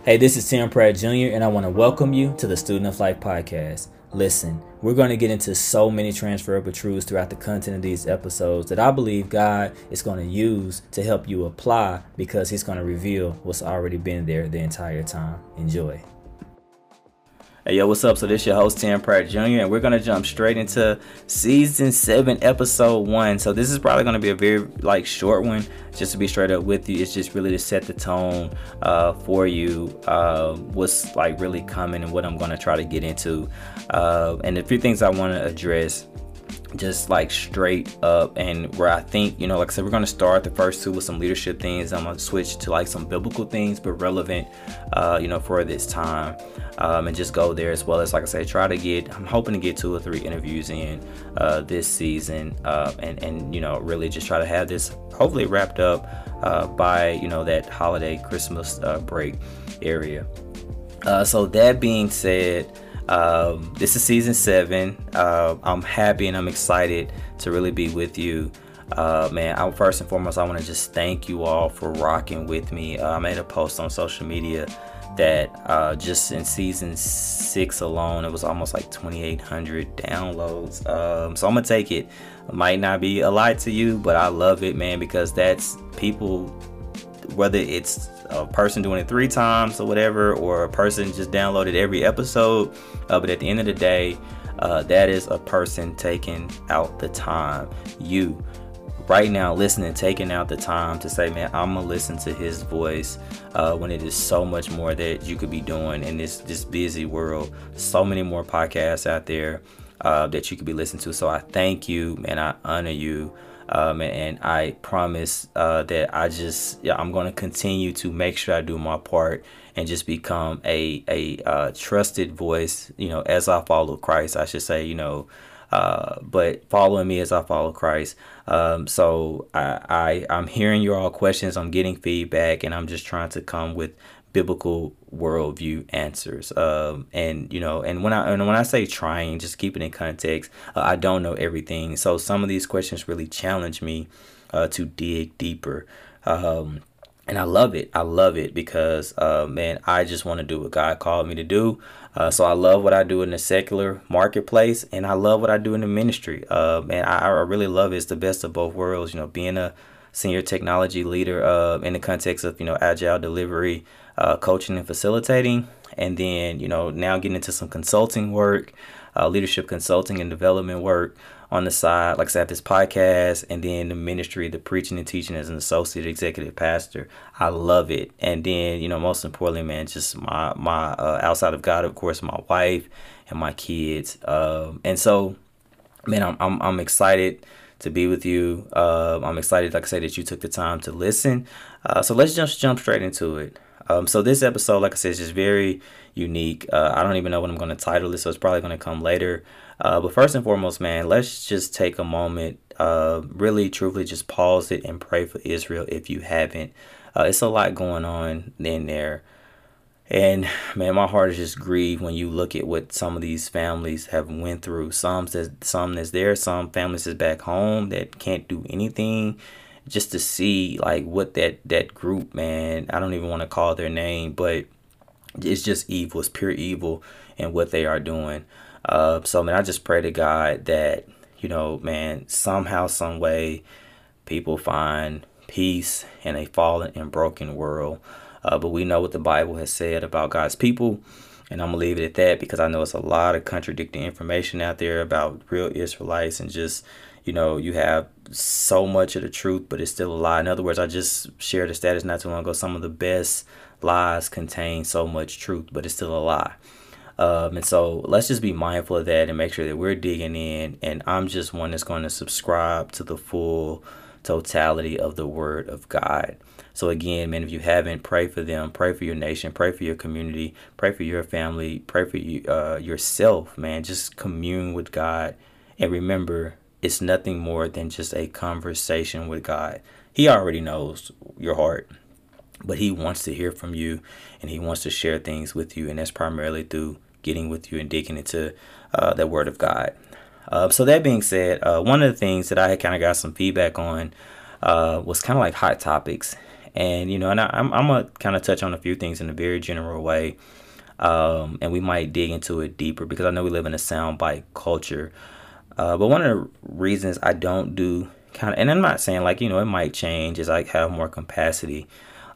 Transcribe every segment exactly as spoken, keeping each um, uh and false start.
Hey, this is Tim Pratt Junior, and I want to welcome you to the Student of Life podcast. Listen, we're going to get into so many transferable truths throughout the content of these episodes that I believe God is going to use to help you apply, because he's going to reveal what's already been there the entire time. Enjoy. Hey, yo, what's up? So this is your host, Tim Pratt Junior, and we're going to jump straight into season seven, episode one. So this is probably going to be a very like short one, just to be straight up with you. It's just really to set the tone uh, for you, uh, what's like really coming and what I'm going to try to get into. Uh, and a few things I want to address just like straight up, and where I think, you know, like I said, we're going to start the first two with some leadership things. I'm going to switch to like some biblical things, but relevant, uh, you know, for this time, um, and just go there, as well as, like I said, try to get, I'm hoping to get two or three interviews in uh, this season, uh, and, and, you know, really just try to have this hopefully wrapped up uh, by, you know, that holiday Christmas uh, break area. Uh, so that being said, Um, this is season seven. Uh, I'm happy and I'm excited to really be with you. Uh, man, I, first and foremost, I want to just thank you all for rocking with me. Uh, I made a post on social media that uh, just in season six alone, it was almost like twenty-eight hundred downloads. Um, so I'm going to take it. It might not be a lot to you, but I love it, man, because that's people, whether it's a person doing it three times or whatever, or a person just downloaded every episode, uh, but at the end of the day, uh, that is a person taking out the time. You right now listening, taking out the time to say, man, I'm gonna listen to his voice, uh, when it is so much more that you could be doing in this this busy world. So many more podcasts out there uh, that you could be listening to. So I thank you, man. I honor you. Um, and, and I promise uh, that I just, yeah, I'm going to continue to make sure I do my part and just become a, a uh, trusted voice, you know, as I follow Christ, I should say, you know, uh, but following me as I follow Christ. Um, so I, I, I'm hearing your all questions, I'm getting feedback, and I'm just trying to come with biblical worldview answers. Um, and, you know, and when I, and when I say trying, just keep it in context, uh, I don't know everything. So some of these questions really challenge me uh, to dig deeper. Um, and I love it. I love it because, uh, man, I just want to do what God called me to do. Uh, so I love what I do in the secular marketplace, and I love what I do in the ministry. Uh, man, I, I really love it. It's the best of both worlds, you know, being a senior technology leader uh, in the context of, you know, agile delivery, uh, coaching and facilitating. And then, you know, now getting into some consulting work, uh, leadership consulting and development work on the side. Like I said, I have this podcast, and then the ministry, the preaching and teaching as an associate executive pastor. I love it. And then, you know, most importantly, man, just my, my uh, outside of God, of course, my wife and my kids. Um, and so, man, I'm, I'm, I'm excited to be with you. Uh, I'm excited, like I said, that you took the time to listen. Uh, so let's just jump straight into it. Um, so this episode, like I said, is just very unique. Uh, I don't even know what I'm going to title this, so it's probably going to come later. Uh, but first and foremost, man, let's just take a moment, uh, really, truthfully, just pause it and pray for Israel if you haven't. Uh, it's a lot going on in there. And man, my heart is just grieved when you look at what some of these families have went through. Some that some that's there, some families that's back home that can't do anything. Just to see like what that that group, man, I don't even want to call their name, but it's just evil. It's pure evil in what they are doing. Uh, so man, I just pray to God that, you know, man, somehow, some way, people find peace in a fallen and broken world. Uh, but we know what the Bible has said about God's people, and I'm gonna leave it at that, because I know it's a lot of contradicting information out there about real Israelites, and just, you know, you have so much of the truth, but it's still a lie. In other words, I just shared a status not too long ago. Some of the best lies contain so much truth, but it's still a lie. Um, and so let's just be mindful of that and make sure that we're digging in. And I'm just one that's going to subscribe to the full totality of the Word of God. So again, man, if you haven't, pray for them, pray for your nation, pray for your community, pray for your family, pray for you, uh, yourself, man. Just commune with God, and remember, it's nothing more than just a conversation with God. He already knows your heart, but he wants to hear from you, and he wants to share things with you. And that's primarily through getting with you and digging into uh, the Word of God. Uh, so that being said, uh, one of the things that I had kind of got some feedback on uh, was kind of like hot topics. And, you know, and I, I'm, I'm going to kind of touch on a few things in a very general way. Um, and we might dig into it deeper because I know we live in a soundbite culture. Uh, but one of the reasons I don't do kind of, and I'm not saying like, you know, it might change as I have more capacity.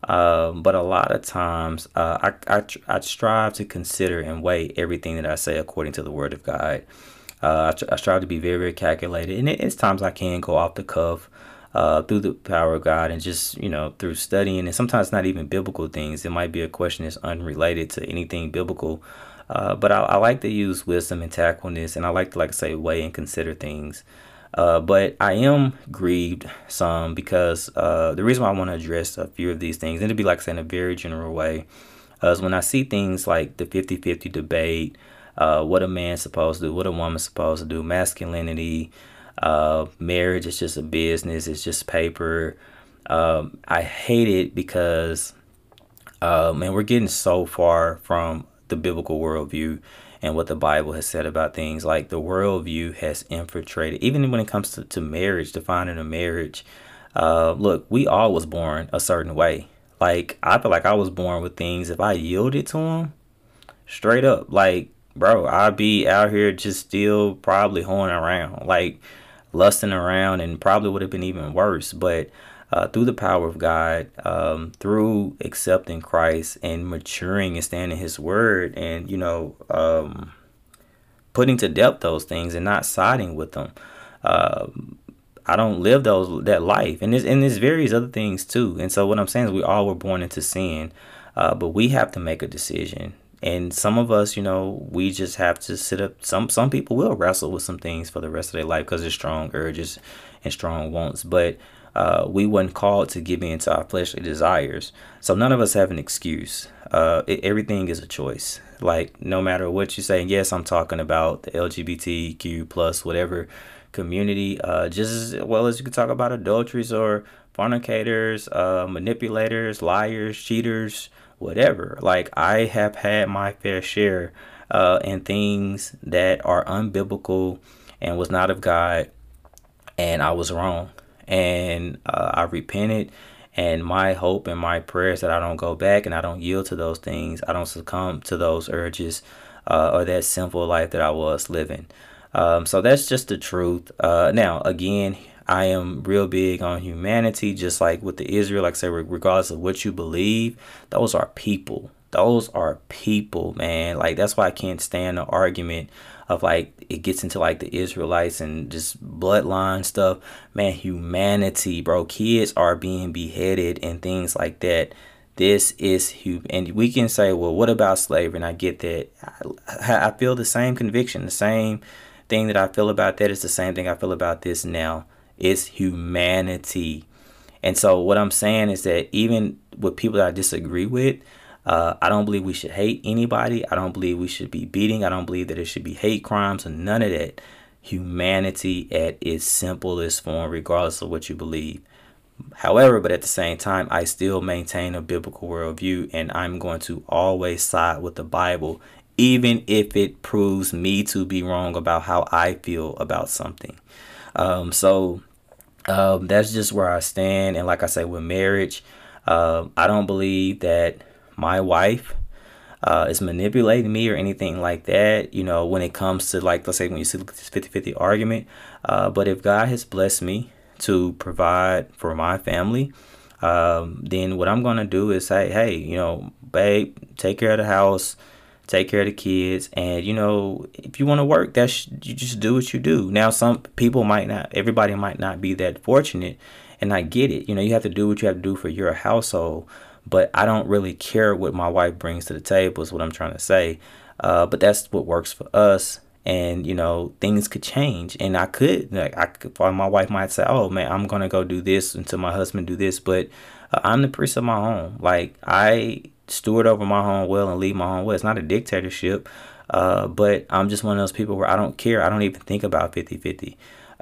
Um, but a lot of times uh, I, I, I strive to consider and weigh everything that I say according to the word of God. Uh, I, tr- I strive to be very, very calculated. And it, it's times I can go off the cuff uh, through the power of God and just, you know, through studying. And sometimes not even biblical things. It might be a question that's unrelated to anything biblical. Uh, but I, I like to use wisdom and tactfulness. And I like to, like I say, weigh and consider things. Uh, but I am grieved some because uh, the reason why I want to address a few of these things, and to be like I said in a very general way, uh, is when I see things like the fifty-fifty debate, uh, what a man's supposed to do, what a woman's supposed to do, masculinity, uh, marriage is just a business, it's just paper. Um, I hate it because, uh, man, we're getting so far from the biblical worldview and what the Bible has said about things. Like the worldview has infiltrated, even when it comes to, to marriage, defining a marriage. Uh, look, we all was born a certain way. Like, I feel like I was born with things, if I yielded to them, straight up, like, bro, I'd be out here just still probably hoeing around, like lusting around, and probably would have been even worse. But uh, through the power of God, um, through accepting Christ and maturing and standing His word, and you know, um, putting to death those things and not siding with them, uh, I don't live those that life, and there's and there's various other things too. And so what I'm saying is, we all were born into sin, uh, but we have to make a decision. And some of us, you know, we just have to sit up. Some some people will wrestle with some things for the rest of their life because there's strong urges and strong wants. But uh, we weren't called to give in to our fleshly desires. So none of us have an excuse. Uh, it, everything is a choice. Like, no matter what you say, and yes, I'm talking about the L G B T Q plus whatever community, uh, just as well as you could talk about adulteries or fornicators, uh, manipulators, liars, cheaters, whatever. Like, I have had my fair share uh, in things that are unbiblical and was not of God, and I was wrong. And uh, I repented, and my hope and my prayer is that I don't go back and I don't yield to those things. I don't succumb to those urges uh, or that sinful life that I was living. Um, so that's just the truth. Uh, now, again, I am real big on humanity, just like with the Israel. Like I say, regardless of what you believe, those are people. Those are people, man. Like, that's why I can't stand the argument of like it gets into like the Israelites and just bloodline stuff. Man, humanity, bro. Kids are being beheaded and things like that. This is human. And we can say, well, what about slavery? And I get that. I, I feel the same conviction, the same thing that I feel about that is the same thing I feel about this now. It's humanity. And so what I'm saying is that even with people that I disagree with, uh, I don't believe we should hate anybody. I don't believe we should be beating. I don't believe that it should be hate crimes or none of that. Humanity at its simplest form, regardless of what you believe. However, but at the same time, I still maintain a biblical worldview, and I'm going to always side with the Bible, even if it proves me to be wrong about how I feel about something. Um, so um, that's just where I stand. And like I say, with marriage, uh, I don't believe that my wife uh, is manipulating me or anything like that, you know, when it comes to, like, let's say when you see this fifty-fifty argument. Uh, but if God has blessed me to provide for my family, um, then what I'm going to do is say, hey, you know, babe, take care of the house, take care of the kids. And, you know, if you want to work, that's, you just do what you do. Now, some people might not, everybody might not be that fortunate, and I get it. You know, you have to do what you have to do for your household. But I don't really care what my wife brings to the table is what I'm trying to say. Uh, but that's what works for us. And, you know, things could change. And I could, like, I could, my wife might say, oh, man, I'm going to go do this until my husband do this. But uh, I'm the priest of my home. Like, I steward over my home well and lead my home well. It's not a dictatorship. Uh, but I'm just one of those people where I don't care. I don't even think about fifty-fifty.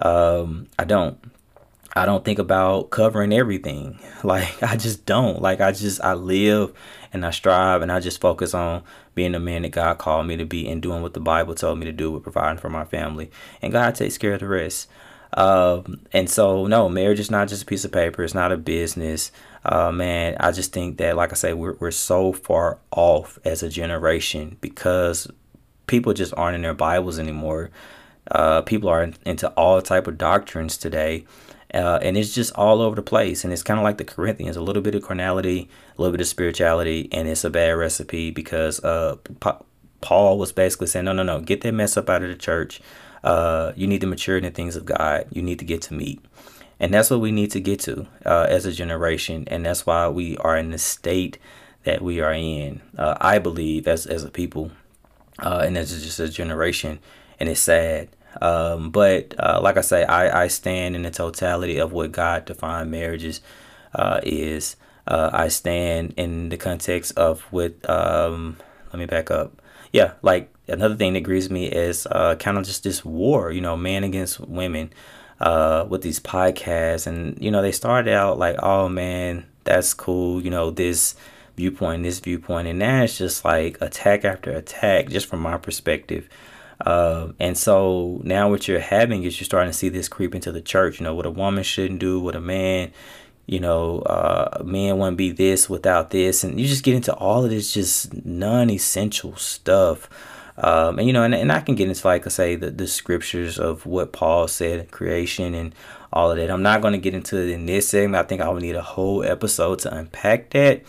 Um, I don't. I don't think about covering everything. Like, I just don't. Like, I just, I live and I strive and I just focus on being the man that God called me to be and doing what the Bible told me to do with providing for my family. And God takes care of the rest. Um, and so, no, marriage is not just a piece of paper. It's not a business. Uh, man, I just think that, like I say, we're, we're so far off as a generation because people just aren't in their Bibles anymore. Uh, people are into all type of doctrines today. Uh, and it's just all over the place. And it's kind of like the Corinthians, a little bit of carnality, a little bit of spirituality, and it's a bad recipe because uh, Pa- Paul was basically saying, no, no, no, get that mess up out of the church. Uh, you need to mature in the things of God. You need to get to meat. And that's what we need to get to uh, as a generation. And that's why we are in the state that we are in, uh, I believe, as, as a people, uh, and as just a generation. And it's sad. Um, but uh, like I say, I, I stand in the totality of what God defined marriages uh, is. Uh, I stand in the context of what, um, let me back up. Yeah, like another thing that grieves me is uh, kind of just this war, you know, man against women uh, with these podcasts. And, you know, they started out like, oh, man, that's cool. You know, this viewpoint, this viewpoint. And now it's just like attack after attack, just from my perspective. Uh, and so now what you're having is you're starting to see this creep into the church, you know, what a woman shouldn't do, what a man, you know, uh, men wouldn't be this without this. And you just get into all of this just non-essential stuff. Um, and, you know, and, and I can get into, like I say, the, the scriptures of what Paul said in creation and all of that. I'm not going to get into it in this segment. I think I would need a whole episode to unpack that.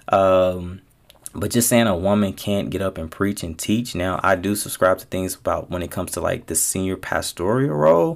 Um, But just saying a woman can't get up and preach and teach. Now, I do subscribe to things about when it comes to like the senior pastoral role.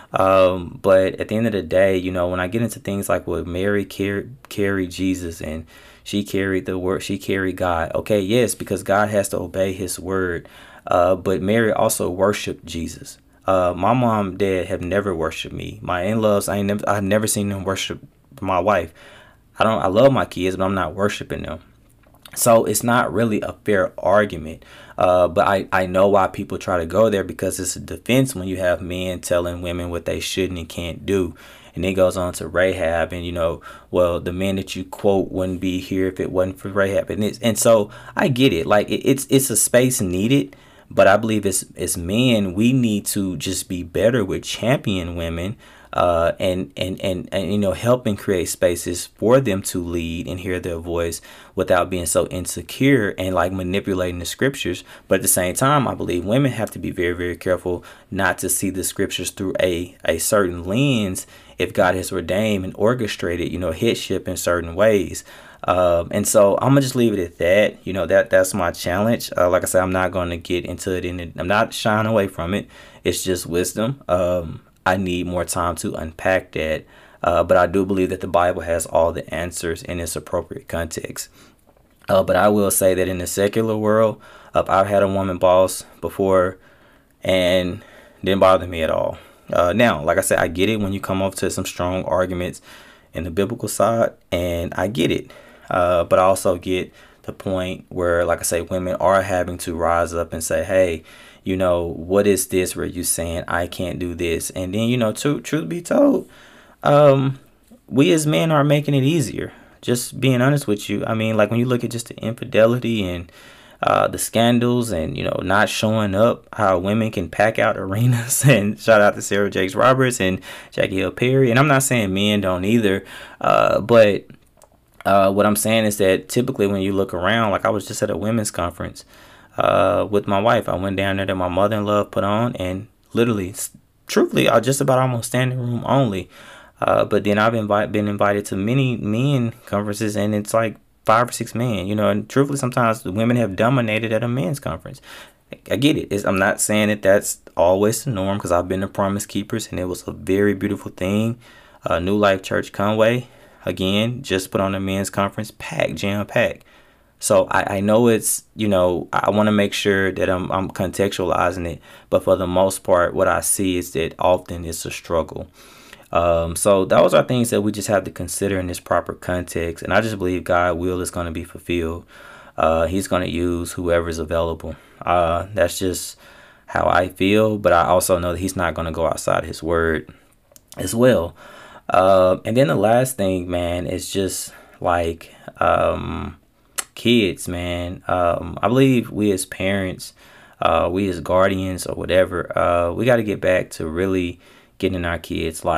Um, but at the end of the day, you know, when I get into things like what Mary car- carried Jesus and she carried the word, she carried God. Okay, yes, because God has to obey his word. Uh, but Mary also worshiped Jesus. Uh, my mom and dad have never worshiped me. My in-laws, I ain't never, I've never seen them worship my wife. I don't, I love my kids, but I'm not worshiping them. So it's not really a fair argument. Uh, but I, I know why people try to go there, because it's a defense when you have men telling women what they shouldn't and can't do. And it goes on to Rahab and, you know, well, the men that you quote wouldn't be here if it wasn't for Rahab. And it's, and so I get it. Like it, it's it's a space needed. But I believe as, as men, we need to just be better with champion women. Uh, and, and, and, and, you know, helping create spaces for them to lead and hear their voice without being so insecure and like manipulating the scriptures. But at the same time, I believe women have to be very, very careful not to see the scriptures through a, a certain lens if God has ordained and orchestrated, you know, headship in certain ways. Um, and so I'm gonna just leave it at that. You know, that that's my challenge. Uh, like I said, I'm not going to get into it in it. I'm not shying away from it. It's just wisdom. Um, I need more time to unpack that. Uh, but I do believe that the Bible has all the answers in its appropriate context. Uh, but I will say that in the secular world, uh, I've had a woman boss before and didn't bother me at all. Uh, now, like I said, I get it when you come up to some strong arguments in the biblical side, and I get it. Uh, but I also get the point where, like I say, women are having to rise up and say, hey, you know, what is this where you saying I can't do this? And then, you know, to, truth be told, um, we as men are making it easier. Just being honest with you. I mean, like when you look at just the infidelity and uh, the scandals and, you know, not showing up, how women can pack out arenas. And shout out to Sarah Jakes Roberts and Jackie Hill Perry. And I'm not saying men don't either. Uh, but uh, what I'm saying is that typically when you look around, like I was just at a women's conference Uh, with my wife. I went down there that my mother-in-law put on, and literally, truthfully, I just about almost standing room only. Uh, but then I've invite, been invited to many men conferences, and it's like five or six men, you know, and truthfully, sometimes the women have dominated at a men's conference. I get it. It's, I'm not saying that that's always the norm, because I've been to Promise Keepers, and it was a very beautiful thing. Uh, New Life Church Conway, again, just put on a men's conference, packed, jam-packed. So I, I know it's, you know, I want to make sure that I'm, I'm contextualizing it. But for the most part, what I see is that often it's a struggle. Um, so those are things that we just have to consider in this proper context. And I just believe God's will is going to be fulfilled. Uh, he's going to use whoever is available. Uh, that's just how I feel. But I also know that he's not going to go outside his word as well. Uh, and then the last thing, man, is just like... Um, kids, man. Um, I believe we as parents, uh, we as guardians or whatever, uh, we got to get back to really getting in our kids' life.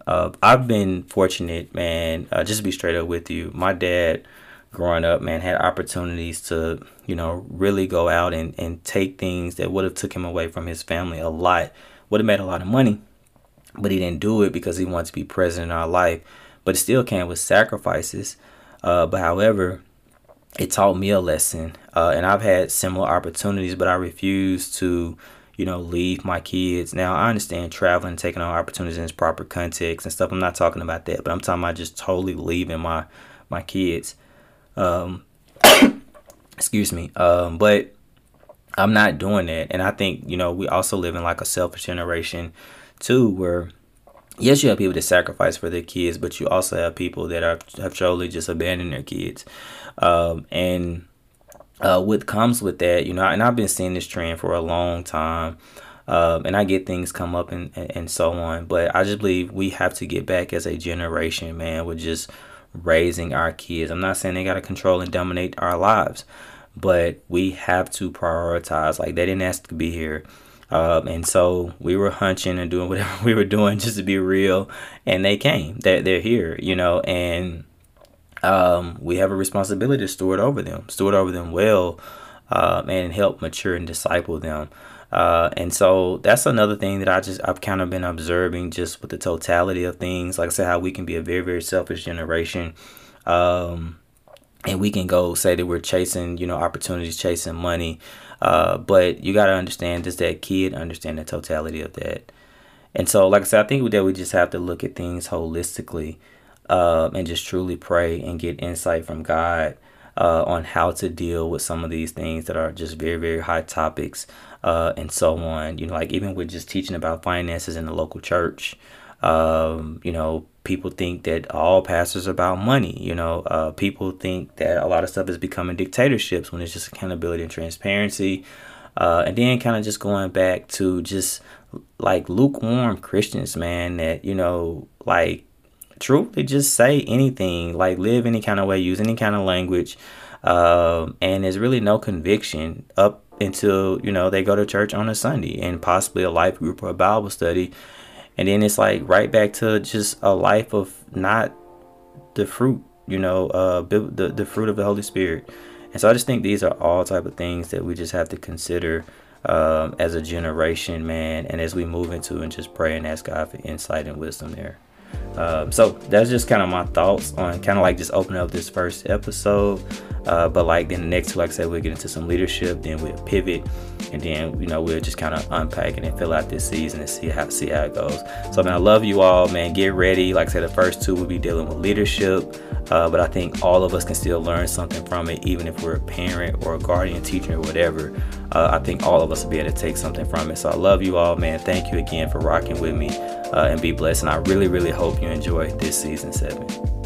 Uh, I've been fortunate, man, uh, just to be straight up with you. My dad, growing up, man, had opportunities to, you know, really go out and, and take things that would have took him away from his family a lot. Would have made a lot of money, but he didn't do it because he wanted to be present in our life. But it still came with sacrifices. Uh, but however, it taught me a lesson. Uh, and I've had similar opportunities, but I refuse to, you know, leave my kids. Now, I understand traveling, taking on opportunities in its proper context and stuff. I'm not talking about that, but I'm talking about just totally leaving my, my kids. Um, excuse me. Um, but I'm not doing that. And I think, you know, we also live in like a selfish generation too, where yes, you have people that sacrifice for their kids, but you also have people that are have totally just abandoned their kids. Um, and uh, what comes with that, you know, and I've been seeing this trend for a long time. Um, and I get things come up and, and, and so on. But I just believe we have to get back as a generation, man, with just raising our kids. I'm not saying they got to control and dominate our lives, but we have to prioritize. Like, they didn't ask to be here. Um, and so we were hunching and doing whatever we were doing just to be real. And they came. They're, they're here, you know, and um, we have a responsibility to steward over them, steward over them well, uh, and help mature and disciple them. Uh, and so that's another thing that I just, I've kind of been observing just with the totality of things. Like I said, how we can be a very, very selfish generation. Um, and we can go say that we're chasing, you know, opportunities, chasing money. Uh, but you got to understand, does that kid understand the totality of that? And so, like I said, I think that we just have to look at things holistically, uh, and just truly pray and get insight from God, uh, on how to deal with some of these things that are just very, very hot topics, uh, and so on. You know, like even with just teaching about finances in the local church, um, you know, people think that all pastors are about money. You know, uh, people think that a lot of stuff is becoming dictatorships when it's just accountability and transparency. Uh, and then kind of just going back to just like lukewarm Christians, man, that, you know, like truly just say anything, like live any kind of way, use any kind of language. Um, and there's really no conviction up until, you know, they go to church on a Sunday and possibly a life group or a Bible study. And then it's like right back to just a life of not the fruit, you know, uh, the, the fruit of the Holy Spirit. And so I just think these are all type of things that we just have to consider um, as a generation, man. And as we move into and just pray and ask God for insight and wisdom there. Um, so that's just kind of my thoughts on kind of like just opening up this first episode. Uh, but like then the next two, like I said, we'll get into some leadership, then we'll pivot, and then, you know, we'll just kind of unpack it and fill out this season and see how see how it goes. So, man, I love you all, man. Get ready. Like I said, the first two will be dealing with leadership, uh, but I think all of us can still learn something from it, even if we're a parent or a guardian, teacher, or whatever. Uh, I think all of us will be able to take something from it. So I love you all, man. Thank you again for rocking with me, uh, and be blessed. And I really, really hope you enjoy this season seven.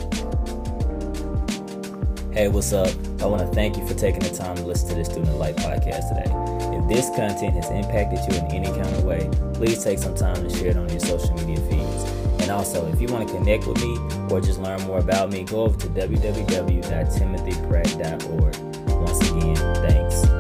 Hey, what's up? I want to thank you for taking the time to listen to the Student of Life podcast today. If this content has impacted you in any kind of way, please take some time to share it on your social media feeds. And also, if you want to connect with me or just learn more about me, go over to w w w dot timothy pratt dot org. Once again, thanks.